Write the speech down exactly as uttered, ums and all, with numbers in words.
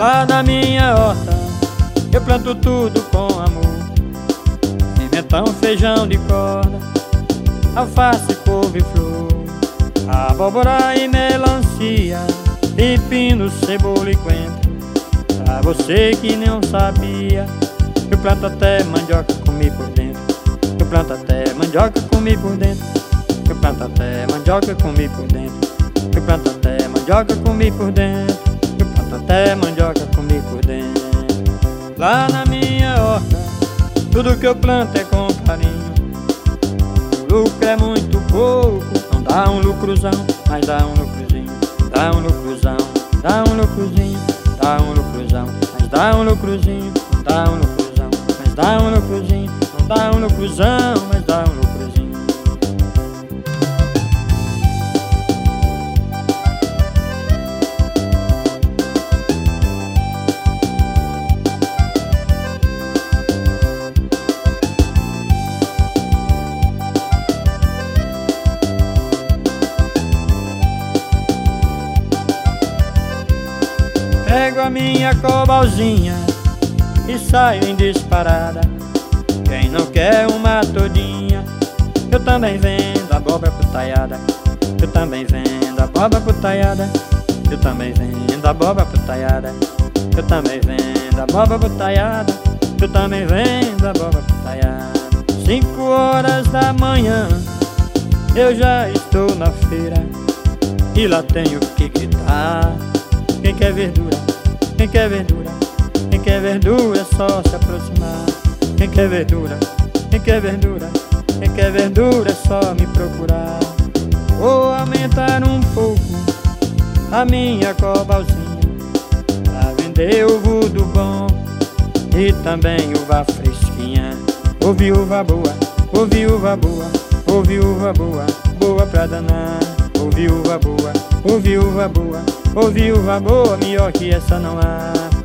Lá na minha horta eu planto tudo com amor: pimentão, feijão de corda, alface, couve-flor, abóbora e melancia, pepino, cebola e coentro. Pra você que não sabia, eu planto até mandioca, comi por dentro. Eu planto até mandioca, comi por dentro. Eu planto até mandioca, comi por dentro. Eu planto até mandioca, comi por dentro. Eu planto até mandioca, comi por dentro. Lá na minha horta, tudo que eu planto é com carinho. O lucro é muito pouco, não dá um lucrozão, mas dá um lucrozinho. Dá um lucrozão, dá um lucrozinho, dá um lucrozão, mas dá um lucrozinho. Não dá um lucrozão, mas dá um lucrozinho. Não dá um lucrozão, mas dá um lucrozinho. Pego a minha cobalzinha e saio em disparada. Quem não quer uma todinha, eu também vendo abóbora putaiada. Eu também vendo abóbora putaiada. Eu também vendo abóbora putaiada. Eu também vendo abóbora putaiada. Eu também vendo abóbora putaiada. Cinco horas da manhã eu já estou na feira e lá tenho que gritar: quem quer verdura? Quem quer verdura? Quem quer verdura é só se aproximar. Quem quer verdura? Quem quer verdura? Quem quer verdura é só me procurar. Vou aumentar um pouco a minha cobalzinha pra vender uva do bom e também uva fresquinha. Ô viúva boa, ô viúva boa, ô viúva boa, boa pra danar. Ô viúva boa, ô viúva boa, ô viúva boa, melhor que essa não há.